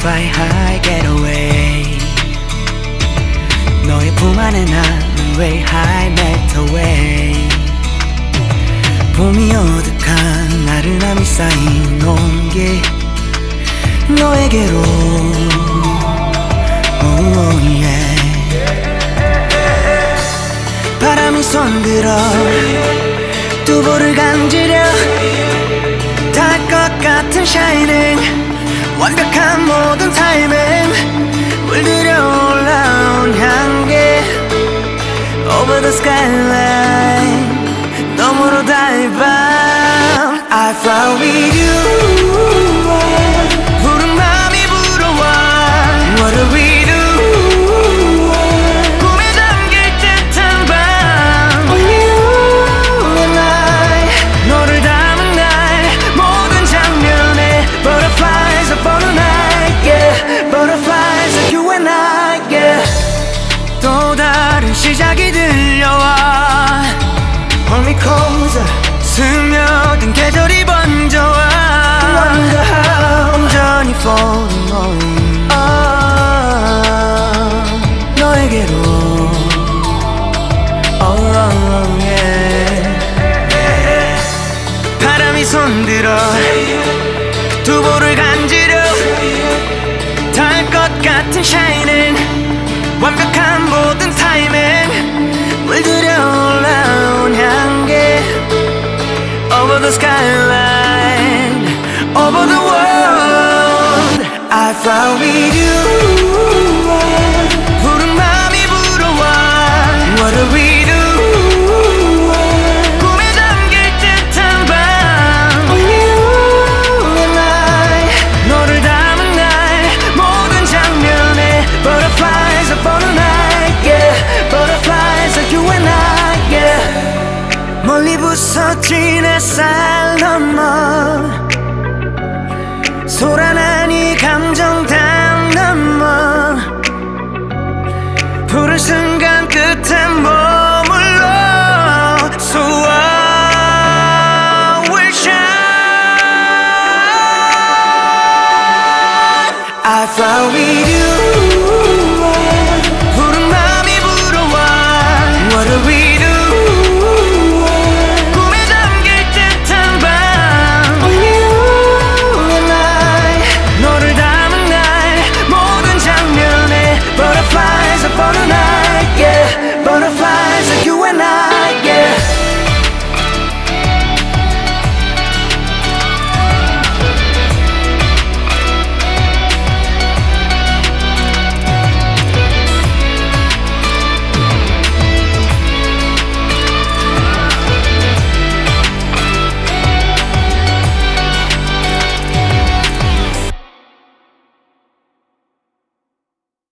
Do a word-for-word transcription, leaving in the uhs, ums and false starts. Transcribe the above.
fly high, get away. 너의 품 안에 나는 way high, melt away. 봄이 어둑한 나른함이 쌓인 온기 너에게로 oh, yeah. 바람이 손들어 두 볼을 간지려 닿을 것 같은 shining 완벽한 모든 타이밍 물들여 올라온 향기 Over the skyline 너머로 dive out I fly with you 푸른 맘이 불어와 What do we do 꿈에 잠길 듯한 밤 Only you and I 너를 담은 날 모든 장면에 Butterflies upon a night yeah Butterflies are you and I yeah 또 다른 시작이 들려와 Hold me closer 스며든 계절이 번져와 Wonder how 온전히 falling on oh, 너에게로 oh, oh, yeah. 바람이 손들어 두 볼을 간지려 닿을 것 같은 shining 완벽한 모든 타이밍 물들여 올라온 향기 Over the skyline Over the world I fly with you 푸른 맘이 불어와 What do we do 꿈에 잠길 듯한 밤 Only you and I 너를 담은 날 모든 장면에 Butterflies upon a night yeah Butterflies are you and I yeah 멀리 부서진 햇살 넘어 소란한